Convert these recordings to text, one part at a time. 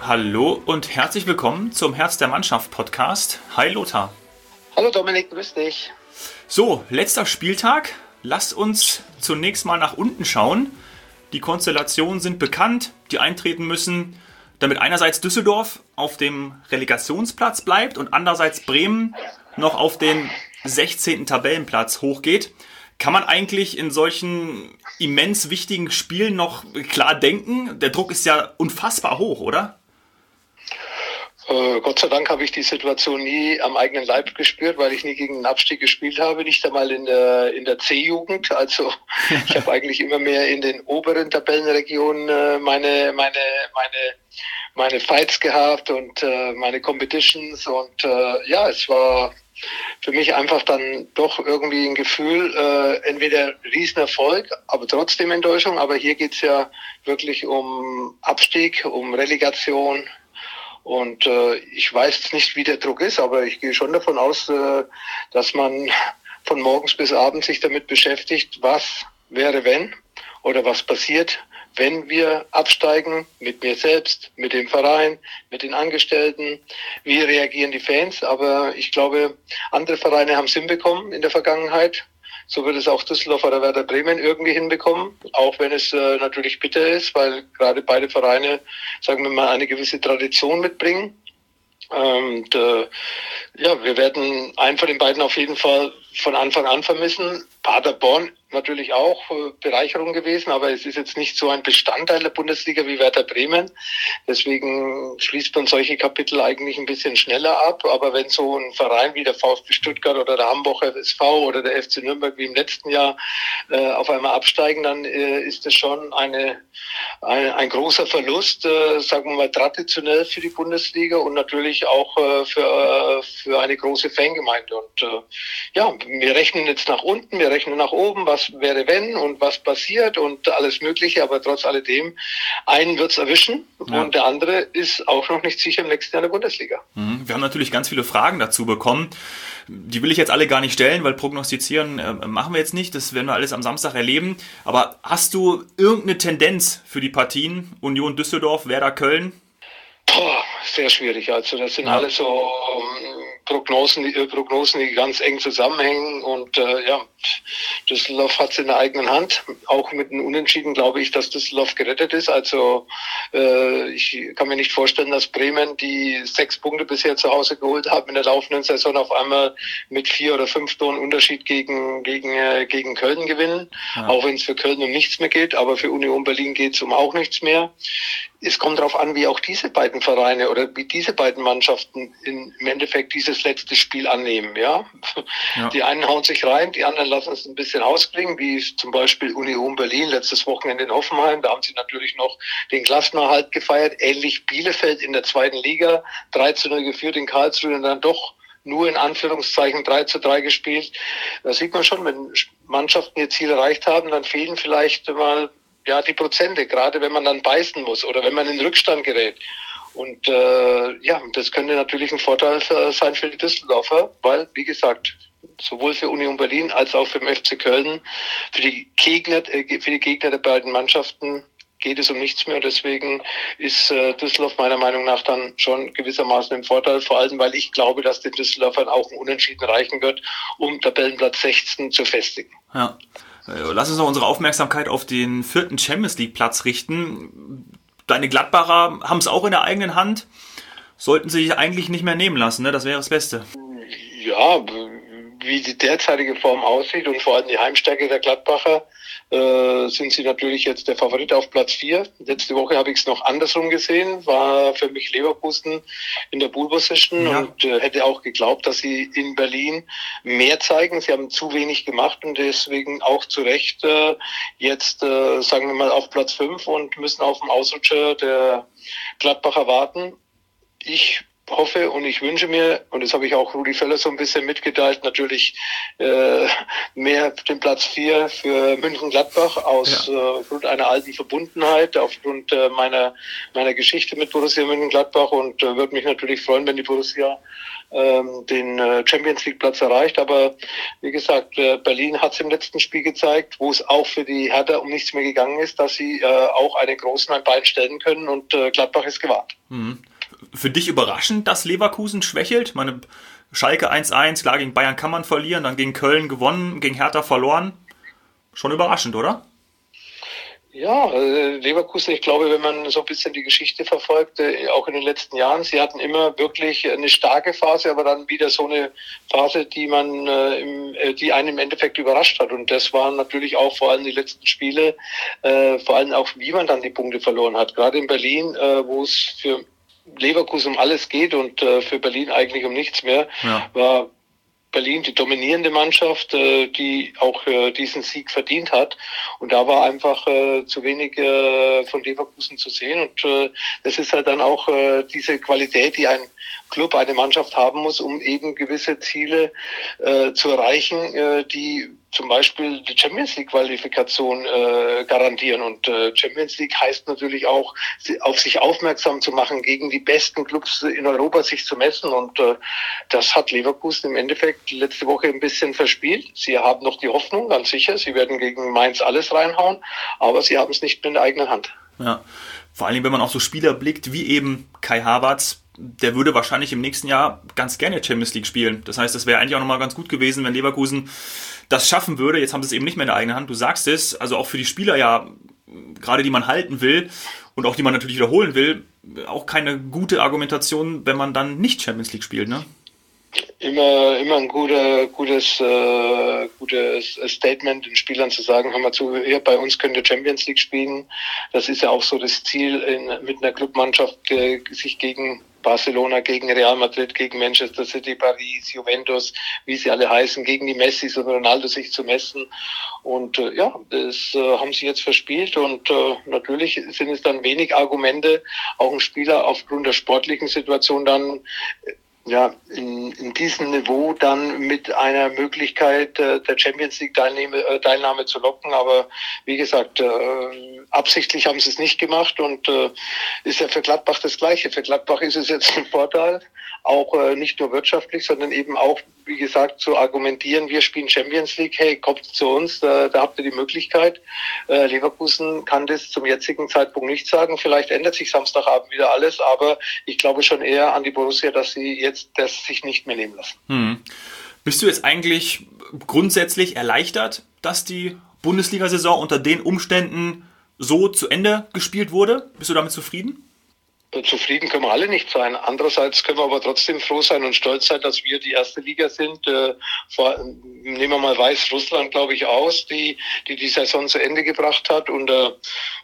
Hallo und herzlich willkommen zum Herz der Mannschaft Podcast. Hi Lothar. Hallo Dominik, grüß dich. So, letzter Spieltag. Lasst uns zunächst mal nach unten schauen. Die Konstellationen sind bekannt, die eintreten müssen, damit einerseits Düsseldorf auf dem Relegationsplatz bleibt und andererseits Bremen noch auf den 16. Tabellenplatz hochgeht. Kann man eigentlich in solchen immens wichtigen Spielen noch klar denken? Der Druck ist ja unfassbar hoch, oder? Gott sei Dank habe ich die Situation nie am eigenen Leib gespürt, weil ich nie gegen den Abstieg gespielt habe, nicht einmal in der C-Jugend. Also ich habe eigentlich immer mehr in den oberen Tabellenregionen meine Fights gehabt und meine Competitions und es war für mich einfach dann doch irgendwie ein Gefühl, entweder Riesenerfolg, aber trotzdem Enttäuschung. Aber hier geht's ja wirklich um Abstieg, um Relegation. Und ich weiß jetzt nicht, wie der Druck ist, aber ich gehe schon davon aus, dass man von morgens bis abends sich damit beschäftigt, was wäre wenn oder was passiert, wenn wir absteigen, mit mir selbst, mit dem Verein, mit den Angestellten, wie reagieren die Fans. Aber ich glaube, andere Vereine haben es hinbekommen in der Vergangenheit. So wird es auch Düsseldorf oder Werder Bremen irgendwie hinbekommen, auch wenn es natürlich bitter ist, weil gerade beide Vereine, sagen wir mal, eine gewisse Tradition mitbringen. Und wir werden einen von den beiden auf jeden Fall von Anfang an vermissen. Paderborn natürlich auch Bereicherung gewesen, aber es ist jetzt nicht so ein Bestandteil der Bundesliga wie Werder Bremen. Deswegen schließt man solche Kapitel eigentlich ein bisschen schneller ab. Aber wenn so ein Verein wie der VfB Stuttgart oder der Hamburger SV oder der FC Nürnberg wie im letzten Jahr auf einmal absteigen, dann ist das schon ein großer Verlust, sagen wir mal traditionell für die Bundesliga und natürlich auch für eine große Fangemeinde. Und wir rechnen jetzt nach unten, wir rechnen nach oben, was wäre wenn und was passiert und alles Mögliche, aber trotz alledem, einen wird's erwischen und der andere ist auch noch nicht sicher im nächsten Jahr in der Bundesliga. Wir haben natürlich ganz viele Fragen dazu bekommen. Die will ich jetzt alle gar nicht stellen, weil prognostizieren machen wir jetzt nicht, das werden wir alles am Samstag erleben. Aber hast du irgendeine Tendenz für die Partien Union Düsseldorf, Werder Köln? Sehr schwierig. Also das sind alles so Prognosen, die ganz eng zusammenhängen und Düsseldorf hat es in der eigenen Hand. Auch mit einem Unentschieden glaube ich, dass Düsseldorf gerettet ist. Also ich kann mir nicht vorstellen, dass Bremen, die 6 Punkte bisher zu Hause geholt haben in der laufenden Saison, auf einmal mit 4 oder 5 Toren Unterschied gegen Köln gewinnen. Ja. Auch wenn es für Köln um nichts mehr geht, aber für Union Berlin geht es um auch nichts mehr. Es kommt darauf an, wie auch diese beiden Vereine oder wie diese beiden Mannschaften im Endeffekt dieses letzte Spiel annehmen. Ja? Die einen hauen sich rein, die anderen lassen es ein bisschen ausklingen, wie zum Beispiel Union Berlin letztes Wochenende in Hoffenheim. Da haben sie natürlich noch den Klassenerhalt gefeiert. Ähnlich Bielefeld in der 2. Liga, 3-0 geführt in Karlsruhe und dann doch nur in Anführungszeichen 3-3 gespielt. Da sieht man schon, wenn Mannschaften ihr Ziel erreicht haben, dann fehlen vielleicht mal die Prozente, gerade wenn man dann beißen muss oder wenn man in Rückstand gerät. Und das könnte natürlich ein Vorteil sein für die Düsseldorfer, weil, wie gesagt, sowohl für Union Berlin als auch für den FC Köln, für die Gegner der beiden Mannschaften geht es um nichts mehr. Deswegen ist Düsseldorf meiner Meinung nach dann schon gewissermaßen im Vorteil, vor allem weil ich glaube, dass den Düsseldorfern auch ein Unentschieden reichen wird, um Tabellenplatz 16 zu festigen. Ja. Lass uns noch unsere Aufmerksamkeit auf den 4. Champions-League-Platz richten. Deine Gladbacher haben es auch in der eigenen Hand. Sollten sie sich eigentlich nicht mehr nehmen lassen, ne? Das wäre das Beste. Ja, wie die derzeitige Form aussieht und vor allem die Heimstärke der Gladbacher, sind sie natürlich jetzt der Favorit auf Platz 4. Letzte Woche habe ich es noch andersrum gesehen, war für mich Leverkusen in der Pole Position und hätte auch geglaubt, dass sie in Berlin mehr zeigen. Sie haben zu wenig gemacht und deswegen auch zu Recht jetzt, sagen wir mal, auf Platz 5 und müssen auf den Ausrutscher der Gladbacher warten. Ich hoffe und ich wünsche mir, und das habe ich auch Rudi Völler so ein bisschen mitgeteilt, natürlich mehr den Platz 4 für Mönchengladbach aufgrund einer alten Verbundenheit, aufgrund meiner Geschichte mit Borussia Mönchengladbach, und würde mich natürlich freuen, wenn die Borussia den Champions League Platz erreicht. Aber wie gesagt, Berlin hat es im letzten Spiel gezeigt, wo es auch für die Hertha um nichts mehr gegangen ist, dass sie auch einen Großen ein Bein stellen können, und Gladbach ist gewarnt. Für dich überraschend, dass Leverkusen schwächelt? Meine Schalke 1-1, klar, gegen Bayern kann man verlieren, dann gegen Köln gewonnen, gegen Hertha verloren. Schon überraschend, oder? Ja, Leverkusen, ich glaube, wenn man so ein bisschen die Geschichte verfolgt, auch in den letzten Jahren, sie hatten immer wirklich eine starke Phase, aber dann wieder so eine Phase, die einen im Endeffekt überrascht hat. Und das waren natürlich auch vor allem die letzten Spiele, vor allem auch, wie man dann die Punkte verloren hat. Gerade in Berlin, wo es für Leverkusen um alles geht und für Berlin eigentlich um nichts mehr, war Berlin die dominierende Mannschaft, die auch diesen Sieg verdient hat. Und da war einfach zu wenig von Leverkusen zu sehen. Und das ist halt dann auch diese Qualität, die ein Club, eine Mannschaft haben muss, um eben gewisse Ziele zu erreichen, die zum Beispiel die Champions League Qualifikation garantieren. Und Champions League heißt natürlich auch, auf sich aufmerksam zu machen, gegen die besten Clubs in Europa sich zu messen. Und das hat Leverkusen im Endeffekt letzte Woche ein bisschen verspielt. Sie haben noch die Hoffnung, ganz sicher, sie werden gegen Mainz alles reinhauen, aber sie haben es nicht mehr in der eigenen Hand. Ja, vor allem, wenn man auf so Spieler blickt, wie eben Kai Havertz, der würde wahrscheinlich im nächsten Jahr ganz gerne Champions League spielen. Das heißt, das wäre eigentlich auch nochmal ganz gut gewesen, wenn Leverkusen das schaffen würde. Jetzt haben sie es eben nicht mehr in der eigenen Hand. Du sagst es, also auch für die Spieler ja, gerade die man halten will und auch die man natürlich wiederholen will, auch keine gute Argumentation, wenn man dann nicht Champions League spielt, ne? Immer ein gutes Statement den Spielern zu sagen, hör mal zu, hier bei uns könnt ihr Champions League spielen. Das ist ja auch so das Ziel mit einer Clubmannschaft, sich gegen Barcelona, gegen Real Madrid, gegen Manchester City, Paris, Juventus, wie sie alle heißen, gegen die Messis und Ronaldo sich zu messen. Und das haben sie jetzt verspielt, und natürlich sind es dann wenig Argumente, auch ein Spieler aufgrund der sportlichen Situation dann in diesem Niveau dann mit einer Möglichkeit der Champions League Teilnahme zu locken. Aber wie gesagt, absichtlich haben sie es nicht gemacht, und ist ja für Gladbach das Gleiche. Für Gladbach ist es jetzt ein Vorteil, auch nicht nur wirtschaftlich, sondern eben auch, wie gesagt, zu argumentieren, wir spielen Champions League, hey, kommt zu uns, da habt ihr die Möglichkeit. Leverkusen kann das zum jetzigen Zeitpunkt nicht sagen. Vielleicht ändert sich Samstagabend wieder alles, aber ich glaube schon eher an die Borussia, dass sie jetzt das sich nicht mehr nehmen lassen. Bist du jetzt eigentlich grundsätzlich erleichtert, dass die Bundesliga-Saison unter den Umständen so zu Ende gespielt wurde? Bist du damit zufrieden? Zufrieden können wir alle nicht sein. Andererseits können wir aber trotzdem froh sein und stolz sein, dass wir die erste Liga sind. Nehmen wir mal Weißrussland, glaube ich, aus, die Saison zu Ende gebracht hat unter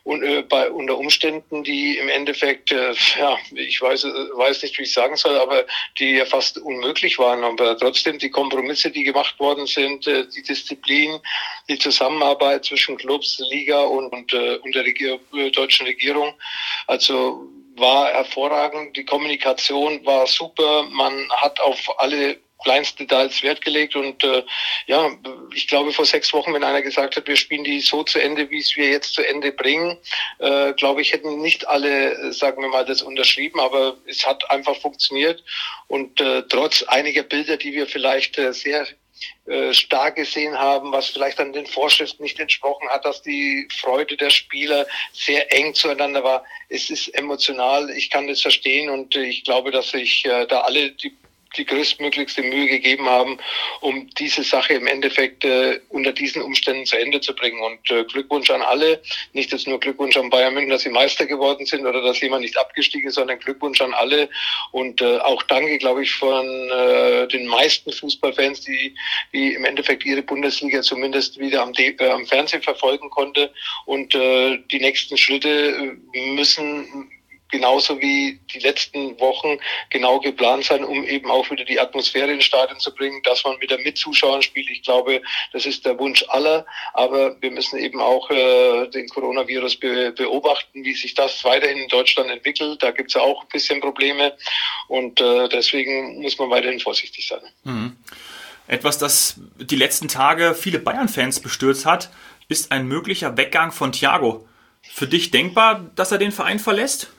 Umständen, die im Endeffekt, ich weiß nicht, wie ich sagen soll, aber die ja fast unmöglich waren. Aber trotzdem die Kompromisse, die gemacht worden sind, die Disziplin, die Zusammenarbeit zwischen Clubs, Liga und der deutschen Regierung, also war hervorragend, die Kommunikation war super, man hat auf alle kleinsten Details Wert gelegt, und ich glaube, vor 6 Wochen, wenn einer gesagt hat, wir spielen die so zu Ende, wie es wir jetzt zu Ende bringen, glaube ich, hätten nicht alle, sagen wir mal, das unterschrieben, aber es hat einfach funktioniert, und trotz einiger Bilder, die wir vielleicht sehr stark gesehen haben, was vielleicht an den Vorschriften nicht entsprochen hat, dass die Freude der Spieler sehr eng zueinander war. Es ist emotional, ich kann das verstehen, und ich glaube, dass sich da alle die größtmöglichste Mühe gegeben haben, um diese Sache im Endeffekt unter diesen Umständen zu Ende zu bringen. Und Glückwunsch an alle, nicht jetzt nur Glückwunsch an Bayern München, dass sie Meister geworden sind oder dass jemand nicht abgestiegen ist, sondern Glückwunsch an alle, und auch danke, glaube ich, von den meisten Fußballfans, die im Endeffekt ihre Bundesliga zumindest wieder am Fernsehen verfolgen konnte, und die nächsten Schritte müssen genauso wie die letzten Wochen genau geplant sein, um eben auch wieder die Atmosphäre ins Stadion zu bringen, dass man wieder mit Zuschauern spielt. Ich glaube, das ist der Wunsch aller, aber wir müssen eben auch den Coronavirus beobachten, wie sich das weiterhin in Deutschland entwickelt. Da gibt es ja auch ein bisschen Probleme und deswegen muss man weiterhin vorsichtig sein. Mhm. Etwas, das die letzten Tage viele Bayern-Fans bestürzt hat, ist ein möglicher Weggang von Thiago. Für dich denkbar, dass er den Verein verlässt?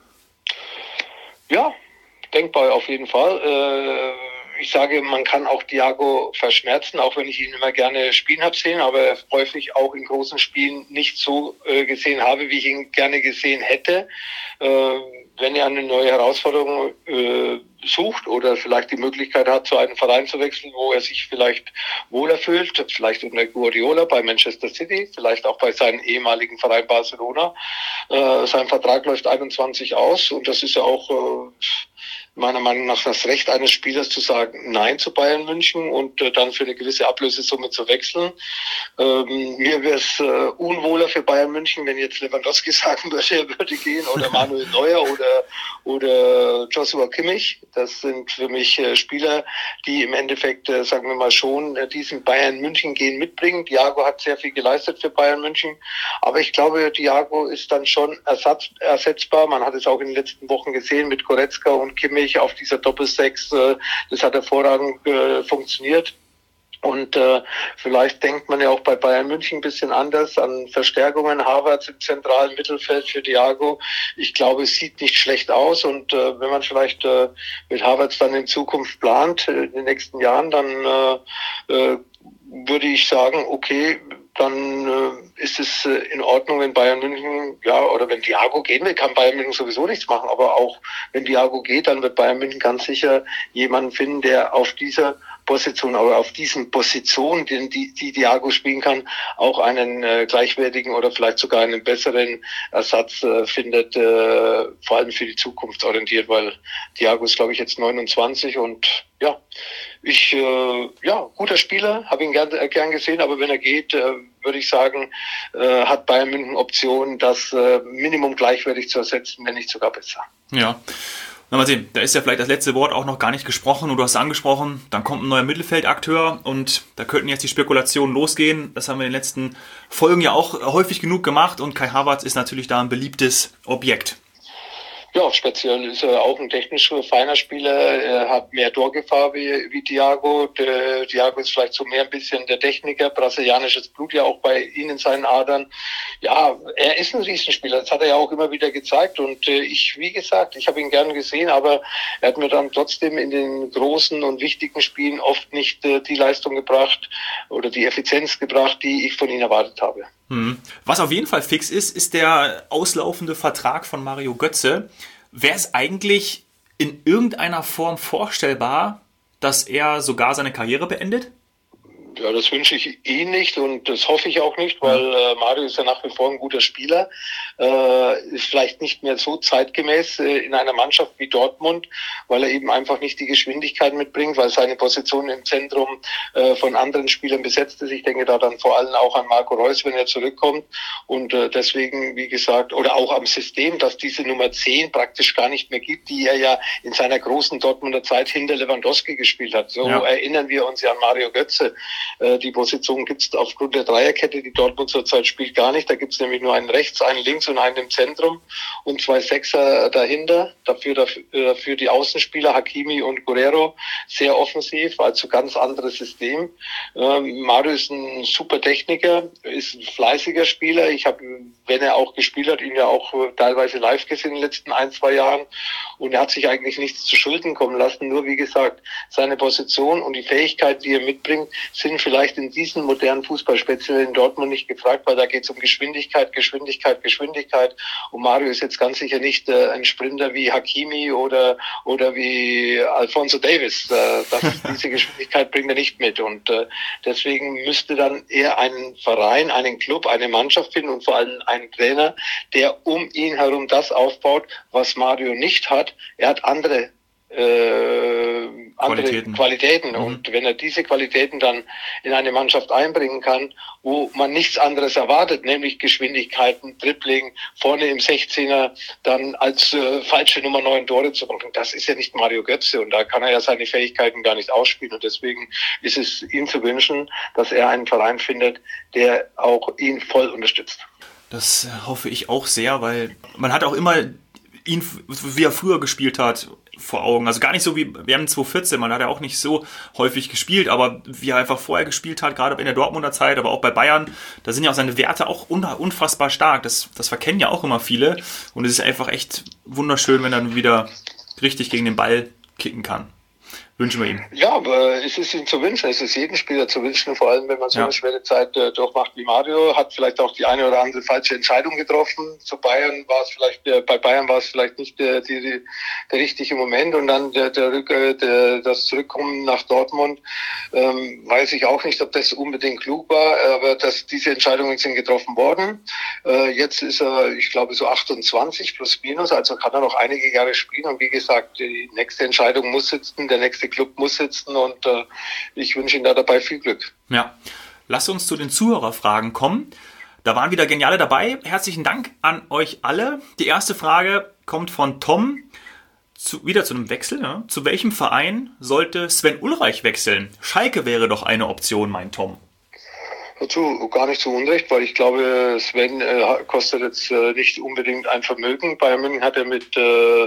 Ja, denkbar auf jeden Fall. Ich sage, man kann auch Thiago verschmerzen, auch wenn ich ihn immer gerne spielen habe sehen, aber häufig auch in großen Spielen nicht so gesehen habe, wie ich ihn gerne gesehen hätte. Wenn er eine neue Herausforderung sucht oder vielleicht die Möglichkeit hat, zu einem Verein zu wechseln, wo er sich vielleicht wohler fühlt, vielleicht unter Guardiola bei Manchester City, vielleicht auch bei seinem ehemaligen Verein Barcelona. Sein Vertrag läuft 21 aus und das ist ja auch meiner Meinung nach das Recht eines Spielers zu sagen Nein zu Bayern München und dann für eine gewisse Ablösesumme zu wechseln. Mir wäre es unwohler für Bayern München, wenn jetzt Lewandowski sagen würde, er würde gehen oder Manuel Neuer oder Joshua Kimmich. Das sind für mich Spieler, die im Endeffekt, sagen wir mal schon, diesen Bayern München gehen mitbringen. Thiago hat sehr viel geleistet für Bayern München, aber ich glaube, Thiago ist dann schon ersetzbar. Man hat es auch in den letzten Wochen gesehen mit Goretzka und Kimmich auf dieser Doppelsechs. Das hat hervorragend funktioniert. Und vielleicht denkt man ja auch bei Bayern München ein bisschen anders an Verstärkungen. Havertz im zentralen Mittelfeld für Thiago. Ich glaube, es sieht nicht schlecht aus. Und wenn man vielleicht mit Havertz dann in Zukunft plant, in den nächsten Jahren, dann würde ich sagen, okay, dann ist es in Ordnung, wenn Bayern München, ja, oder wenn Thiago gehen will, kann Bayern München sowieso nichts machen. Aber auch wenn Thiago geht, dann wird Bayern München ganz sicher jemanden finden, der auf dieser Position, aber auf diesen Positionen, die Thiago spielen kann, auch einen gleichwertigen oder vielleicht sogar einen besseren Ersatz findet, vor allem für die Zukunft orientiert, weil Thiago ist, glaube ich, jetzt 29 und ja, guter Spieler, habe ihn gern gesehen, aber wenn er geht, würde ich sagen, hat Bayern München Optionen, das Minimum gleichwertig zu ersetzen, wenn nicht sogar besser. Ja. Na, mal sehen, da ist ja vielleicht das letzte Wort auch noch gar nicht gesprochen und du hast es angesprochen, dann kommt ein neuer Mittelfeldakteur und da könnten jetzt die Spekulationen losgehen. Das haben wir in den letzten Folgen ja auch häufig genug gemacht und Kai Havertz ist natürlich da ein beliebtes Objekt. Ja, speziell ist er auch ein technisch feiner Spieler. Er hat mehr Torgefahr wie Thiago. Thiago ist vielleicht so mehr ein bisschen der Techniker. Brasilianisches Blut ja auch bei ihm in seinen Adern. Ja, er ist ein Riesenspieler. Das hat er ja auch immer wieder gezeigt. Und wie gesagt, ich habe ihn gern gesehen, aber er hat mir dann trotzdem in den großen und wichtigen Spielen oft nicht die Leistung gebracht oder die Effizienz gebracht, die ich von ihm erwartet habe. Was auf jeden Fall fix ist, ist der auslaufende Vertrag von Mario Götze. Wäre es eigentlich in irgendeiner Form vorstellbar, dass er sogar seine Karriere beendet? Ja, das wünsche ich ihm nicht und das hoffe ich auch nicht, weil Mario ist ja nach wie vor ein guter Spieler, ist vielleicht nicht mehr so zeitgemäß in einer Mannschaft wie Dortmund, weil er eben einfach nicht die Geschwindigkeit mitbringt, weil seine Position im Zentrum von anderen Spielern besetzt ist. Ich denke da dann vor allem auch an Marco Reus, wenn er zurückkommt und deswegen, wie gesagt, oder auch am System, dass diese Nummer 10 praktisch gar nicht mehr gibt, die er ja in seiner großen Dortmunder Zeit hinter Lewandowski gespielt hat. So erinnern wir uns ja an Mario Götze. Die Position gibt es aufgrund der Dreierkette, die Dortmund zurzeit spielt, gar nicht. Da gibt es nämlich nur einen rechts, einen links und einen im Zentrum und 2 Sechser dahinter. Dafür die Außenspieler Hakimi und Guerrero sehr offensiv, also ganz anderes System. Mario ist ein super Techniker, ist ein fleißiger Spieler. Ich habe, wenn er auch gespielt hat, ihn ja auch teilweise live gesehen in den letzten 1-2 Jahren und er hat sich eigentlich nichts zu Schulden kommen lassen. Nur wie gesagt, seine Position und die Fähigkeiten, die er mitbringt, sind vielleicht in diesem modernen Fußball, speziell in Dortmund, nicht gefragt, weil da geht es um Geschwindigkeit. Und Mario ist jetzt ganz sicher nicht ein Sprinter wie Hakimi oder wie Alphonso Davies. Diese Geschwindigkeit bringt er nicht mit. Und deswegen müsste dann eher ein Verein, einen Club, eine Mannschaft finden und vor allem einen Trainer, der um ihn herum das aufbaut, was Mario nicht hat. Er hat andere Qualitäten. Und wenn er diese Qualitäten dann in eine Mannschaft einbringen kann, wo man nichts anderes erwartet, nämlich Geschwindigkeiten, Dribbling, vorne im 16er dann als falsche Nummer 9 Tore zu machen, das ist ja nicht Mario Götze und da kann er ja seine Fähigkeiten gar nicht ausspielen. Und deswegen ist es ihm zu wünschen, dass er einen Verein findet, der auch ihn voll unterstützt. Das hoffe ich auch sehr, weil man hat auch immer ihn, wie er früher gespielt hat, vor Augen. Also gar nicht so wie während 2014, man hat ja auch nicht so häufig gespielt, aber wie er einfach vorher gespielt hat, gerade in der Dortmunder Zeit, aber auch bei Bayern, da sind ja auch seine Werte auch unfassbar stark. Das verkennen ja auch immer viele und es ist einfach echt wunderschön, wenn er dann wieder richtig gegen den Ball kicken kann. Wünschen wir ihm. Ja, aber es ist ihm zu wünschen, es ist jedem Spieler zu wünschen, vor allem wenn man so eine schwere Zeit durchmacht wie Mario, hat vielleicht auch die eine oder andere falsche Entscheidung getroffen. Bei Bayern war es vielleicht nicht der richtige Moment und dann das Zurückkommen nach Dortmund, weiß ich auch nicht, ob das unbedingt klug war, aber diese Entscheidungen sind getroffen worden. Jetzt ist er, ich glaube, so 28 plus minus, also kann er noch einige Jahre spielen und wie gesagt, die nächste Entscheidung muss sitzen, der nächste Club muss sitzen und ich wünsche Ihnen da dabei viel Glück. Ja, lasst uns zu den Zuhörerfragen kommen. Da waren wieder Geniale dabei. Herzlichen Dank an euch alle. Die erste Frage kommt von Tom. Wieder zu einem Wechsel. Ja? Zu welchem Verein sollte Sven Ulreich wechseln? Schalke wäre doch eine Option, meint Tom. Dazu gar nicht so unrecht, weil ich glaube, Sven kostet jetzt nicht unbedingt ein Vermögen. Bayern München hat er mit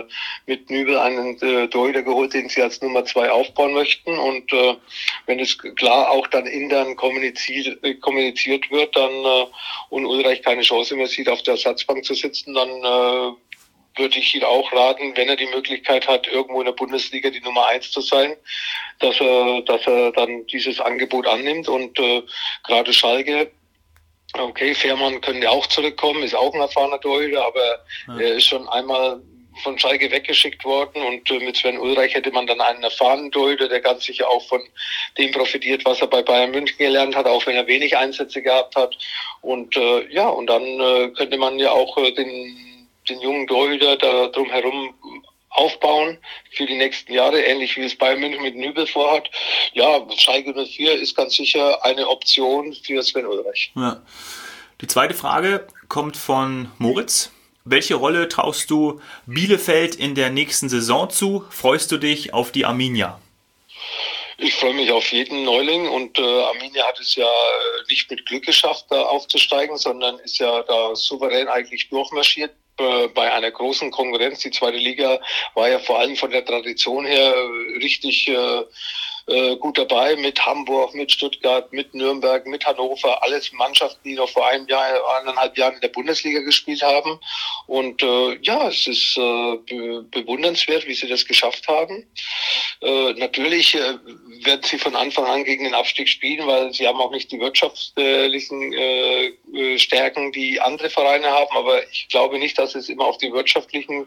Nübel einen Torhüter geholt, den sie als Nummer 2 aufbauen möchten. Und wenn es klar auch dann intern kommuniziert wird, dann und Ulreich keine Chance mehr sieht, auf der Ersatzbank zu sitzen, dann würde ich ihn auch raten, wenn er die Möglichkeit hat, irgendwo in der Bundesliga die Nummer 1 zu sein, dass er dann dieses Angebot annimmt und gerade Schalke, okay, Fährmann könnte ja auch zurückkommen, ist auch ein erfahrener Torhüter, aber er ist schon einmal von Schalke weggeschickt worden und mit Sven Ulreich hätte man dann einen erfahrenen Torhüter, der ganz sicher auch von dem profitiert, was er bei Bayern München gelernt hat, auch wenn er wenig Einsätze gehabt hat und und dann könnte man ja auch den jungen Torhüter da drumherum aufbauen für die nächsten Jahre, ähnlich wie es Bayern München mit Nübel vorhat. Ja, Schalke 04 ist ganz sicher eine Option für Sven Ulreich. Ja. Die zweite Frage kommt von Moritz. Welche Rolle traust du Bielefeld in der nächsten Saison zu? Freust du dich auf die Arminia? Ich freue mich auf jeden Neuling und Arminia hat es ja nicht mit Glück geschafft, da aufzusteigen, sondern ist ja da souverän eigentlich durchmarschiert bei einer großen Konkurrenz. Die zweite Liga war ja vor allem von der Tradition her richtig gut dabei mit Hamburg, mit Stuttgart, mit Nürnberg, mit Hannover, alles Mannschaften, die noch vor einem Jahr, 1,5 Jahren in der Bundesliga gespielt haben. Und es ist bewundernswert, wie sie das geschafft haben. Natürlich werden sie von Anfang an gegen den Abstieg spielen, weil sie haben auch nicht die wirtschaftlichen Stärken, die andere Vereine haben. Aber ich glaube nicht, dass es immer auf die wirtschaftliche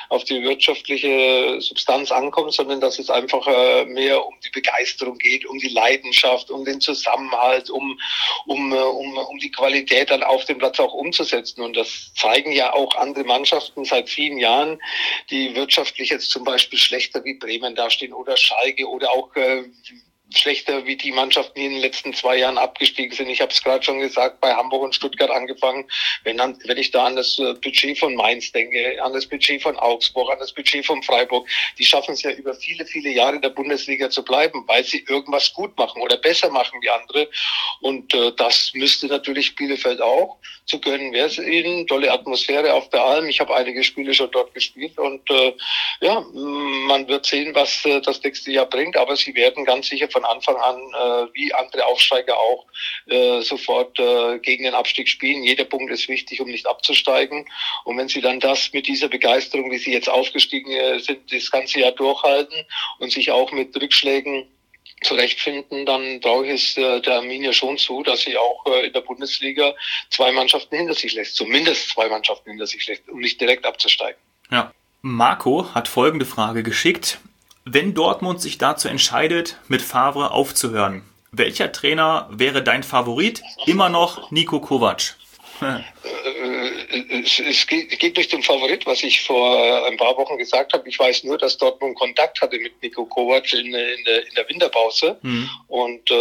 Substanz ankommt, sondern dass es einfach mehr um die Begeisterung geht, um die Leidenschaft, um den Zusammenhalt, um die Qualität dann auf dem Platz auch umzusetzen. Und das zeigen ja auch andere Mannschaften seit vielen Jahren, die wirtschaftlich jetzt zum Beispiel schlechter wie Bremen dastehen oder Schalke oder auch schlechter wie die Mannschaften, die in den letzten 2 Jahren abgestiegen sind. Ich habe es gerade schon gesagt, bei Hamburg und Stuttgart angefangen. Wenn ich da an das Budget von Mainz denke, an das Budget von Augsburg, an das Budget von Freiburg, die schaffen es ja über viele, viele Jahre in der Bundesliga zu bleiben, weil sie irgendwas gut machen oder besser machen wie andere. Und das müsste natürlich Bielefeld auch. Zu gönnen wäre es ihnen. Tolle Atmosphäre auf der Alm. Ich habe einige Spiele schon dort gespielt und man wird sehen, was das nächste Jahr bringt. Aber sie werden ganz sicher von Anfang an, wie andere Aufsteiger auch, sofort gegen den Abstieg spielen. Jeder Punkt ist wichtig, um nicht abzusteigen. Und wenn sie dann das mit dieser Begeisterung, wie sie jetzt aufgestiegen sind, das ganze Jahr durchhalten und sich auch mit Rückschlägen zurechtfinden, dann traue ich es der Arminia schon zu, dass sie auch in der Bundesliga 2 Mannschaften hinter sich lässt, zumindest 2 Mannschaften hinter sich lässt, um nicht direkt abzusteigen. Ja. Marco hat folgende Frage geschickt. Wenn Dortmund sich dazu entscheidet, mit Favre aufzuhören, welcher Trainer wäre dein Favorit? Immer noch Niko Kovac. es geht durch den Favorit, was ich vor ein paar Wochen gesagt habe. Ich weiß nur, dass Dortmund Kontakt hatte mit Niko Kovac in der Winterpause. Und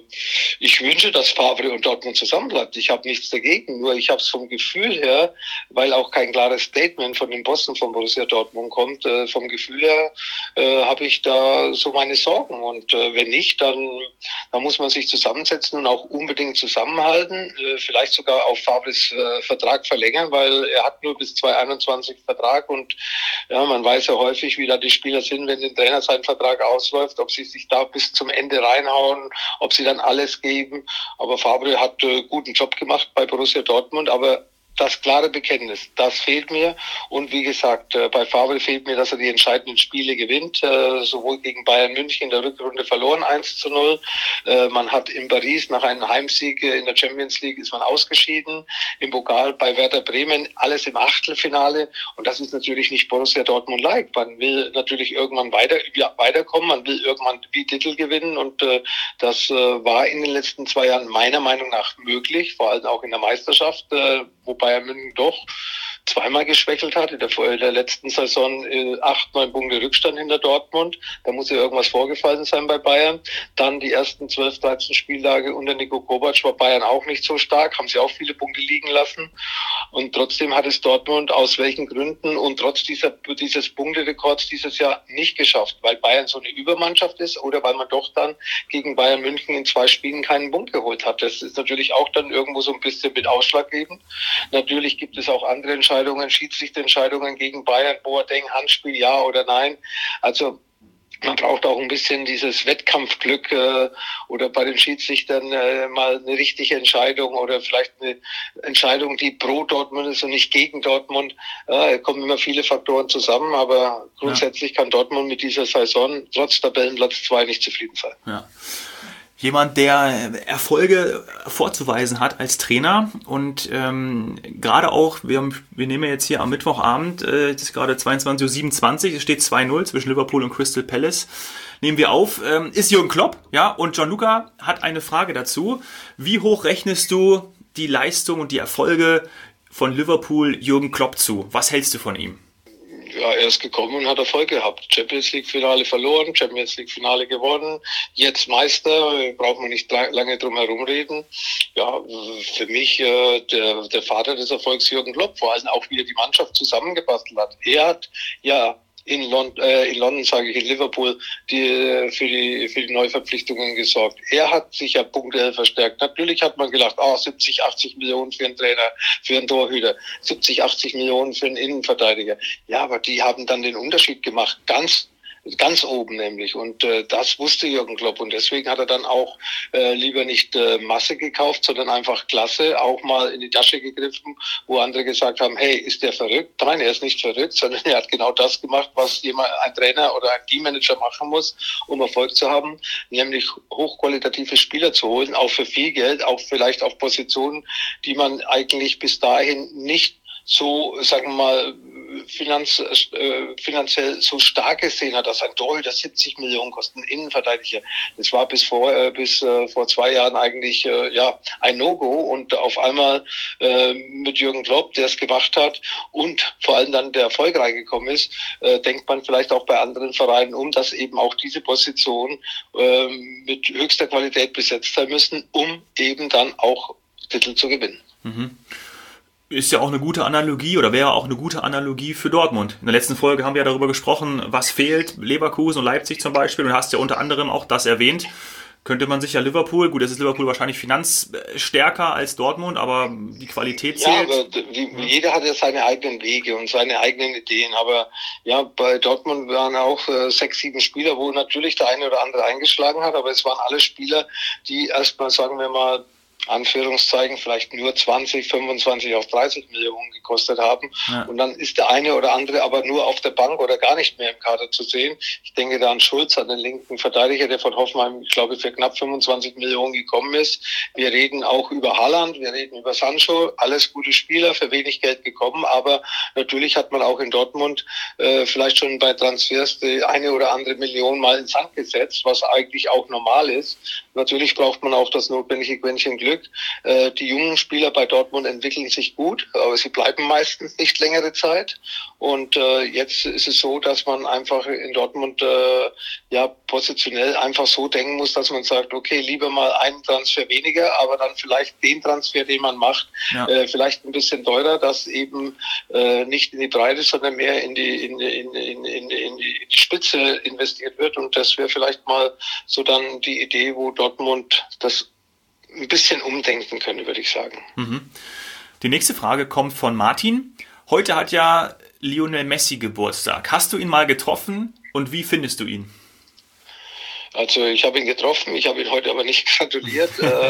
ich wünsche, dass Favre und Dortmund zusammenbleibt. Ich habe nichts dagegen, nur ich habe es vom Gefühl her, weil auch kein klares Statement von den Bossen von Borussia Dortmund kommt, vom Gefühl her habe ich da so meine Sorgen. Und wenn nicht, dann muss man sich zusammensetzen und auch unbedingt zusammenhalten, vielleicht sogar auf Favres Vertrag verlängern, weil er hat nur bis 2021 Vertrag und ja, man weiß ja häufig, wie da die Spieler sind, wenn der Trainer sein Vertrag ausläuft, ob sie sich da bis zum Ende reinhauen, ob sie dann alles geben. Aber Favre hat guten Job gemacht bei Borussia Dortmund, aber das klare Bekenntnis, das fehlt mir. Und wie gesagt, bei Favre fehlt mir, dass er die entscheidenden Spiele gewinnt. Sowohl gegen Bayern München in der Rückrunde verloren, 1-0. Man hat in Paris nach einem Heimsieg in der Champions League ist man ausgeschieden. Im Pokal bei Werder Bremen alles im Achtelfinale. Und das ist natürlich nicht Borussia Dortmund-like. Man will natürlich irgendwann weiterkommen. Man will irgendwann die Titel gewinnen. Und das war in den letzten 2 Jahren meiner Meinung nach möglich. Vor allem auch in der Meisterschaft, wobei Bayern München doch zweimal geschwächelt hat. In der letzten Saison 8-9 Punkte Rückstand hinter Dortmund. Da muss ja irgendwas vorgefallen sein bei Bayern. Dann die ersten 12, 13 Spieltage unter Niko Kovac war Bayern auch nicht so stark. Haben sie auch viele Punkte liegen lassen. Und trotzdem hat es Dortmund aus welchen Gründen und trotz dieses Punkterekords dieses Jahr nicht geschafft. Weil Bayern so eine Übermannschaft ist oder weil man doch dann gegen Bayern München in 2 Spielen keinen Punkt geholt hat. Das ist natürlich auch dann irgendwo so ein bisschen mit ausschlaggebend. Natürlich gibt es auch andere Entscheidungen, Schiedsrichterentscheidungen gegen Bayern, Boateng, Handspiel, ja oder nein. Also man braucht auch ein bisschen dieses Wettkampfglück oder bei den Schiedsrichtern mal eine richtige Entscheidung oder vielleicht eine Entscheidung, die pro Dortmund ist und nicht gegen Dortmund. Es kommen immer viele Faktoren zusammen, aber grundsätzlich kann Dortmund mit dieser Saison trotz Tabellenplatz 2 nicht zufrieden sein. Ja. Jemand, der Erfolge vorzuweisen hat als Trainer und gerade auch, wir nehmen jetzt hier am Mittwochabend, es ist gerade 22:27 Uhr, es steht 2-0 zwischen Liverpool und Crystal Palace, nehmen wir auf, ist Jürgen Klopp, ja, und Gianluca hat eine Frage dazu. Wie hoch rechnest du die Leistung und die Erfolge von Liverpool Jürgen Klopp zu? Was hältst du von ihm? Ja, er ist gekommen und hat Erfolg gehabt. Champions League Finale verloren, Champions League Finale gewonnen, jetzt Meister, braucht man nicht lange drum herum reden. Ja, für mich der Vater des Erfolgs Jürgen Klopp, vor allem auch wie er die Mannschaft zusammengebastelt hat. Er hat ja in London, sage ich, in Liverpool, für die Neuverpflichtungen gesorgt. Er hat sich ja punktuell verstärkt. Natürlich hat man gedacht, 70, 80 Millionen für einen Trainer, für einen Torhüter, 70, 80 Millionen für einen Innenverteidiger. Ja, aber die haben dann den Unterschied gemacht, ganz oben nämlich. Und das wusste Jürgen Klopp. Und deswegen hat er dann auch lieber nicht Masse gekauft, sondern einfach Klasse, auch mal in die Tasche gegriffen, wo andere gesagt haben, hey, ist der verrückt? Nein, er ist nicht verrückt, sondern er hat genau das gemacht, was ein Trainer oder ein Teammanager machen muss, um Erfolg zu haben, nämlich hochqualitative Spieler zu holen, auch für viel Geld, auch vielleicht auf Positionen, die man eigentlich bis dahin nicht so, sagen wir mal, finanziell so stark gesehen hat, dass ein Torhüter 70 Millionen kostet, ein Innenverteidiger. Das war bis vor 2 Jahren eigentlich ein No-Go und auf einmal mit Jürgen Klopp, der es gemacht hat und vor allem dann der erfolgreich gekommen ist, denkt man vielleicht auch bei anderen Vereinen dass eben auch diese Position mit höchster Qualität besetzt sein müssen, um eben dann auch Titel zu gewinnen. Mhm. Ist ja auch eine gute Analogie oder wäre auch eine gute Analogie für Dortmund. In der letzten Folge haben wir ja darüber gesprochen, was fehlt, Leverkusen und Leipzig zum Beispiel, und du hast ja unter anderem auch das erwähnt. Könnte man sich ja Liverpool, gut, das ist Liverpool wahrscheinlich finanzstärker als Dortmund, aber die Qualität zählt. Ja, aber jeder hat ja seine eigenen Wege und seine eigenen Ideen, aber ja, bei Dortmund waren auch 6, 7 Spieler, wo natürlich der eine oder andere eingeschlagen hat, aber es waren alle Spieler, die erstmal, sagen wir mal, Anführungszeichen, vielleicht nur 20, 25 auf 30 Millionen gekostet haben. Ja. Und dann ist der eine oder andere aber nur auf der Bank oder gar nicht mehr im Kader zu sehen. Ich denke da an Schulz, an den linken Verteidiger, der von Hoffenheim, ich glaube, für knapp 25 Millionen gekommen ist. Wir reden auch über Haaland, wir reden über Sancho, alles gute Spieler, für wenig Geld gekommen. Aber natürlich hat man auch in Dortmund vielleicht schon bei Transfers die eine oder andere Million mal ins Sand gesetzt, was eigentlich auch normal ist. Natürlich braucht man auch das notwendige Quäntchen Glück Glück. Die jungen Spieler bei Dortmund entwickeln sich gut, aber sie bleiben meistens nicht längere Zeit. Und jetzt ist es so, dass man einfach in Dortmund positionell einfach so denken muss, dass man sagt, okay, lieber mal einen Transfer weniger, aber dann vielleicht den Transfer, den man macht, vielleicht ein bisschen teurer, dass eben nicht in die Breite, sondern mehr in die Spitze investiert wird. Und das wäre vielleicht mal so dann die Idee, wo Dortmund das ein bisschen umdenken könnte, würde ich sagen. Mhm. Die nächste Frage kommt von Martin. Heute hat ja Lionel Messi Geburtstag. Hast du ihn mal getroffen und wie findest du ihn? Also ich habe ihn getroffen, ich habe ihn heute aber nicht gratuliert.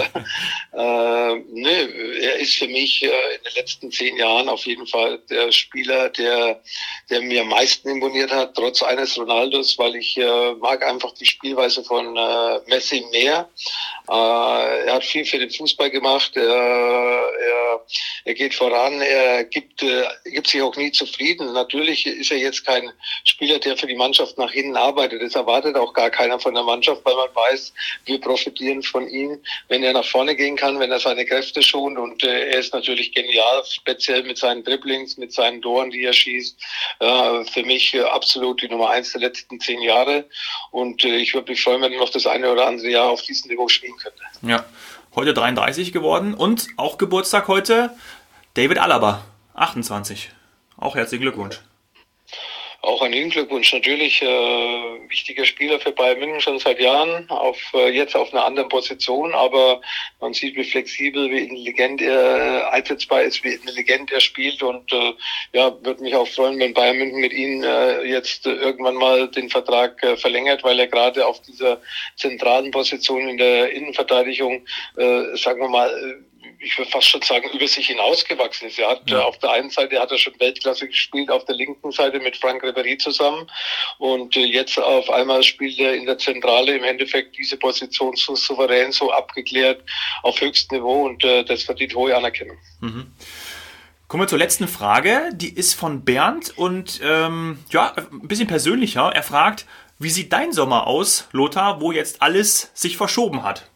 Er ist für mich in den letzten 10 Jahren auf jeden Fall der Spieler, der mir am meisten imponiert hat, trotz eines Ronaldos, weil ich mag einfach die Spielweise von Messi mehr. Er hat viel für den Fußball gemacht, er geht voran, er gibt sich auch nie zufrieden. Natürlich ist er jetzt kein Spieler, der für die Mannschaft nach hinten arbeitet. Das erwartet auch gar keiner von der Mannschaft, weil man weiß, wir profitieren von ihm, wenn er nach vorne gehen kann, wenn er seine Kräfte schont. Und er ist natürlich genial, speziell mit seinen Dribblings, mit seinen Toren, die er schießt. Für mich absolut die Nummer 1 der letzten 10 Jahre. Und ich würde mich freuen, wenn er noch das eine oder andere Jahr auf diesem Niveau spielen könnte. Ja, heute 33 geworden und auch Geburtstag heute David Alaba, 28. Auch herzlichen Glückwunsch. Auch an ihn Glückwunsch. Natürlich wichtiger Spieler für Bayern München schon seit Jahren, jetzt auf einer anderen Position, aber man sieht, wie flexibel, wie intelligent er einsetzbar ist, wie intelligent er spielt und würde mich auch freuen, wenn Bayern München mit ihm jetzt irgendwann mal den Vertrag verlängert, weil er gerade auf dieser zentralen Position in der Innenverteidigung, sagen wir mal, ich würde fast schon sagen, über sich hinausgewachsen ist. Er hat auf der einen Seite hat er schon Weltklasse gespielt, auf der linken Seite mit Franck Ribéry zusammen und jetzt auf einmal spielt er in der Zentrale im Endeffekt diese Position so souverän, so abgeklärt auf höchstem Niveau und das verdient hohe Anerkennung. Mhm. Kommen wir zur letzten Frage, die ist von Bernd und ein bisschen persönlicher. Er fragt, wie sieht dein Sommer aus, Lothar, wo jetzt alles sich verschoben hat?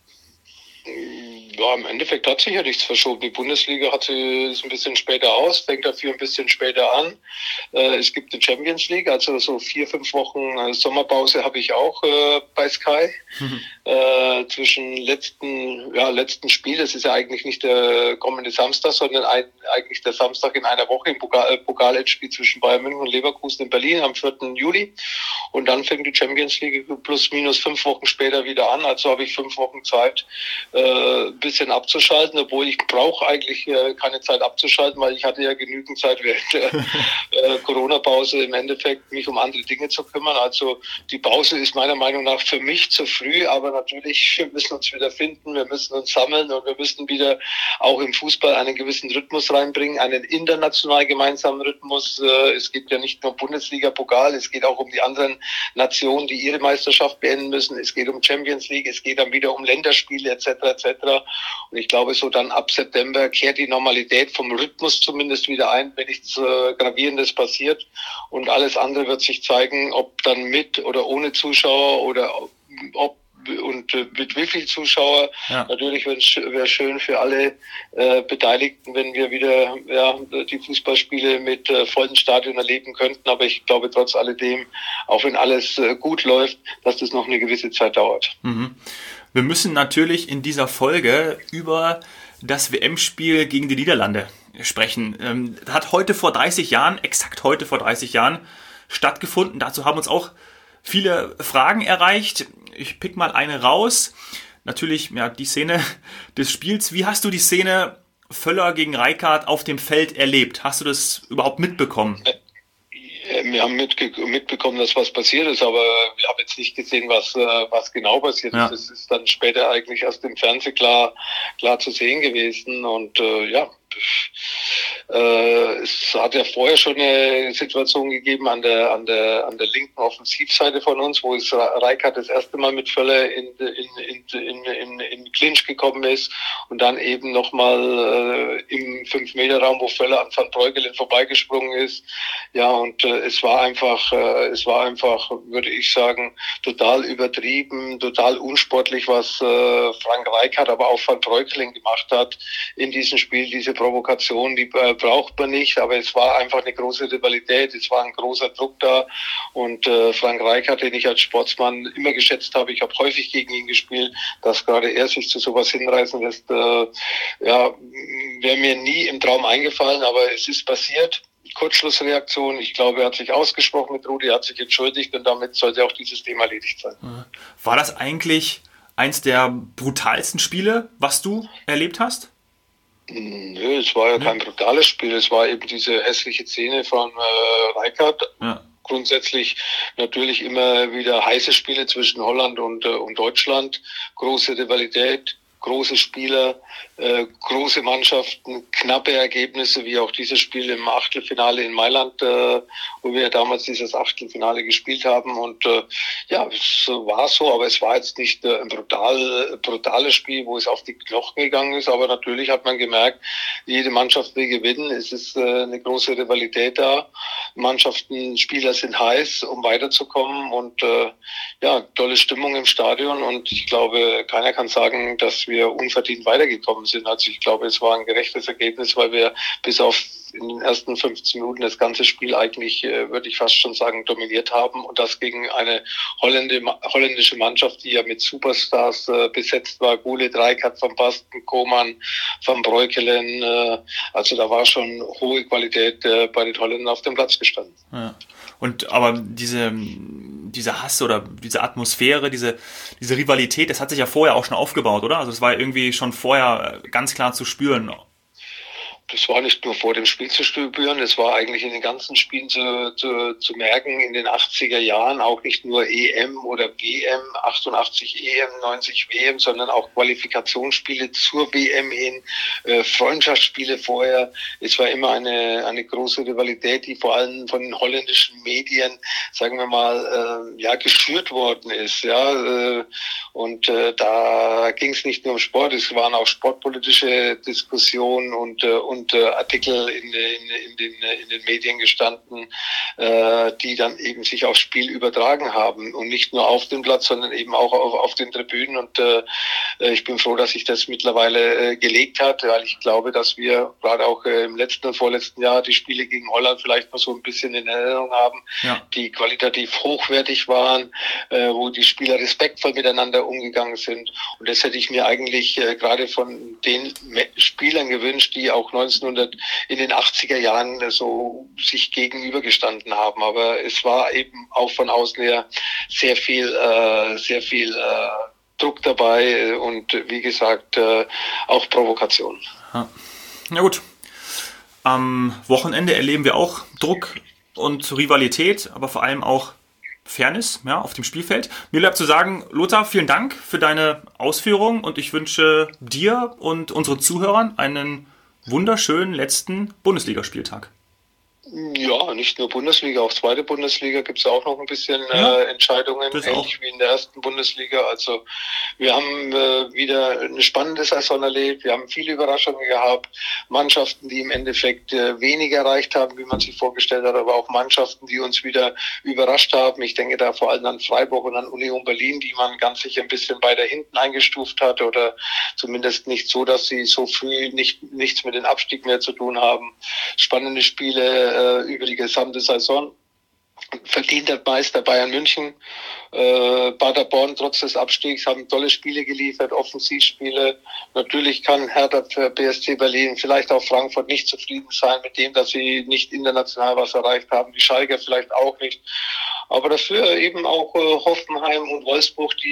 Ja, im Endeffekt hat sich ja nichts verschoben. Die Bundesliga ist ein bisschen später aus, fängt dafür ein bisschen später an. Es gibt die Champions League, also so 4-5 Wochen Sommerpause habe ich auch bei Sky. Zwischen letzten Spiel, das ist ja eigentlich nicht der kommende Samstag, sondern eigentlich der Samstag in einer Woche im Pokal-Endspiel zwischen Bayern München und Leverkusen in Berlin am 4. Juli. Und dann fängt die Champions League plus minus 5 Wochen später wieder an. Also habe ich 5 Wochen Zeit, bisschen abzuschalten, obwohl ich brauche eigentlich keine Zeit abzuschalten, weil ich hatte ja genügend Zeit während der Corona-Pause im Endeffekt mich um andere Dinge zu kümmern. Also die Pause ist meiner Meinung nach für mich zu früh, aber natürlich wir müssen uns wieder finden, wir müssen uns sammeln und wir müssen wieder auch im Fußball einen gewissen Rhythmus reinbringen, einen international gemeinsamen Rhythmus. Es geht ja nicht nur Bundesliga, Pokal, es geht auch um die anderen Nationen, die ihre Meisterschaft beenden müssen. Es geht um Champions League, es geht dann wieder um Länderspiele etc. etc. Und ich glaube, so dann ab September kehrt die Normalität vom Rhythmus zumindest wieder ein, wenn nichts Gravierendes passiert. Und alles andere wird sich zeigen, ob dann mit oder ohne Zuschauer oder ob und mit wie viel Zuschauer. Ja. Natürlich wäre es schön für alle Beteiligten, wenn wir wieder die Fußballspiele mit vollen Stadion erleben könnten. Aber ich glaube trotz alledem, auch wenn alles gut läuft, dass das noch eine gewisse Zeit dauert. Mhm. Wir müssen natürlich in dieser Folge über das WM-Spiel gegen die Niederlande sprechen. Hat heute vor 30 Jahren, exakt heute vor 30 Jahren stattgefunden. Dazu haben uns auch viele Fragen erreicht. Ich pick mal eine raus. Natürlich die Szene des Spiels. Wie hast du die Szene Völler gegen Rijkaard auf dem Feld erlebt? Hast du das überhaupt mitbekommen? Wir haben mitbekommen, dass was passiert ist, aber wir haben jetzt nicht gesehen, was genau passiert ist. Das ist dann später eigentlich erst im Fernsehen klar zu sehen gewesen. Und Es hat ja vorher schon eine Situation gegeben an der linken Offensivseite von uns, wo es Rijkaard das erste Mal mit Völler in Clinch gekommen ist und dann eben nochmal im 5-Meter-Raum, wo Völler an Van Breukelen vorbeigesprungen ist. Ja, und es war einfach, würde ich sagen, total übertrieben, total unsportlich, was Frank Rijkaard, aber auch Van Breukelen gemacht hat in diesem Spiel. Diese Provokation, die braucht man nicht, aber es war einfach eine große Rivalität, es war ein großer Druck da und Frank Rijkaard, den ich als Sportsmann immer geschätzt habe, ich habe häufig gegen ihn gespielt, dass gerade er sich zu sowas hinreißen lässt, wäre mir nie im Traum eingefallen, aber es ist passiert. Kurzschlussreaktion. Ich glaube, er hat sich ausgesprochen mit Rudi, er hat sich entschuldigt und damit sollte auch dieses Thema erledigt sein. War das eigentlich eins der brutalsten Spiele, was du erlebt hast? Nö, es war ja kein brutales Spiel. Es war eben diese hässliche Szene von Rijkaard. Ja. Grundsätzlich natürlich immer wieder heiße Spiele zwischen Holland und Deutschland. Große Rivalität, große Spieler, große Mannschaften, knappe Ergebnisse, wie auch dieses Spiel im Achtelfinale in Mailand, wo wir damals dieses Achtelfinale gespielt haben. Und es war so, aber es war jetzt nicht ein brutales Spiel, wo es auf die Knochen gegangen ist. Aber natürlich hat man gemerkt, jede Mannschaft will gewinnen. Es ist eine große Rivalität da. Mannschaften, Spieler sind heiß, um weiterzukommen. Und tolle Stimmung im Stadion. Und ich glaube, keiner kann sagen, dass wir unverdient weitergekommen sind. Also ich glaube, es war ein gerechtes Ergebnis, weil wir bis auf in den ersten 15 Minuten das ganze Spiel eigentlich, würde ich fast schon sagen, dominiert haben und das gegen eine holländische Mannschaft, die ja mit Superstars besetzt war, Gullit, Rijkaard, Van Basten, Koeman, Van Breukelen, also da war schon hohe Qualität bei den Holländern auf dem Platz gestanden. Ja. Aber diese Hass oder diese Atmosphäre, diese Rivalität, das hat sich ja vorher auch schon aufgebaut, oder? Also es war irgendwie schon vorher ganz klar zu spüren. Das war nicht nur vor dem Spiel zu spüren, es war eigentlich in den ganzen Spielen zu merken, in den 80er Jahren, auch nicht nur EM oder WM, 88 EM, 90 WM, sondern auch Qualifikationsspiele zur WM hin, Freundschaftsspiele vorher. Es war immer eine große Rivalität, die vor allem von den holländischen Medien, sagen wir mal, geschürt worden ist. Ja, und da ging es nicht nur um Sport, es waren auch sportpolitische Diskussionen und Artikel in den Medien gestanden, die dann eben sich aufs Spiel übertragen haben und nicht nur auf dem Platz, sondern eben auch auf den Tribünen und ich bin froh, dass sich das mittlerweile gelegt hat, weil ich glaube, dass wir gerade auch im letzten und vorletzten Jahr die Spiele gegen Holland vielleicht noch so ein bisschen in Erinnerung haben, die qualitativ hochwertig waren, wo die Spieler respektvoll miteinander umgegangen sind und das hätte ich mir eigentlich gerade von den Spielern gewünscht, die auch in den 80er Jahren so sich gegenübergestanden haben. Aber es war eben auch von außen her sehr viel Druck dabei und wie gesagt auch Provokation. Na gut. Am Wochenende erleben wir auch Druck und Rivalität, aber vor allem auch Fairness, auf dem Spielfeld. Mir bleibt zu sagen, Lothar, vielen Dank für deine Ausführungen und ich wünsche dir und unseren Zuhörern einen wunderschönen letzten Bundesligaspieltag. Ja, nicht nur Bundesliga, auch zweite Bundesliga gibt es auch noch ein bisschen Entscheidungen, ähnlich wie in der ersten Bundesliga. Also wir haben wieder eine spannende Saison erlebt, wir haben viele Überraschungen gehabt, Mannschaften, die im Endeffekt weniger erreicht haben, wie man sich vorgestellt hat, aber auch Mannschaften, die uns wieder überrascht haben. Ich denke da vor allem an Freiburg und an Union Berlin, die man ganz sicher ein bisschen weiter hinten eingestuft hat oder zumindest nicht so, dass sie so früh nichts mit dem Abstieg mehr zu tun haben. Spannende Spiele über die gesamte Saison. Verdienter Meister Bayern München. Paderborn trotz des Abstiegs haben tolle Spiele geliefert, Offensivspiele. Natürlich kann Hertha für BSC Berlin, vielleicht auch Frankfurt nicht zufrieden sein mit dem, dass sie nicht international was erreicht haben. Die Schalker vielleicht auch nicht. Aber dafür eben auch Hoffenheim und Wolfsburg, die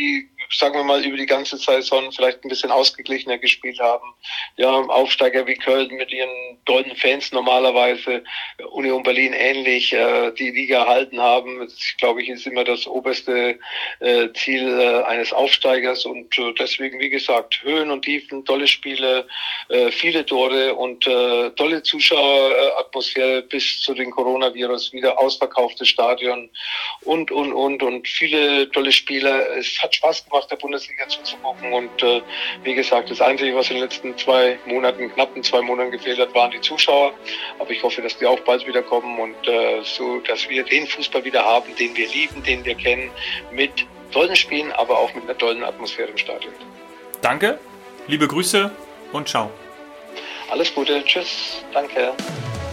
sagen wir mal, über die ganze Saison vielleicht ein bisschen ausgeglichener gespielt haben. Ja, Aufsteiger wie Köln mit ihren tollen Fans normalerweise, Union Berlin ähnlich, die Liga erhalten haben. Das, glaube ich, ist immer das oberste Ziel eines Aufsteigers und deswegen, wie gesagt, Höhen und Tiefen, tolle Spiele, viele Tore und tolle Zuschaueratmosphäre bis zu den Coronavirus, wieder ausverkauftes Stadion und viele tolle Spiele. Es hat Spaß gemacht, der Bundesliga zuzugucken und wie gesagt, das Einzige, was in den letzten knappen 2 Monaten gefehlt hat, waren die Zuschauer. Aber ich hoffe, dass die auch bald wieder kommen und so, dass wir den Fußball wieder haben, den wir lieben, den wir kennen, mit tollen Spielen, aber auch mit einer tollen Atmosphäre im Stadion. Danke, liebe Grüße und ciao. Alles Gute, tschüss, danke.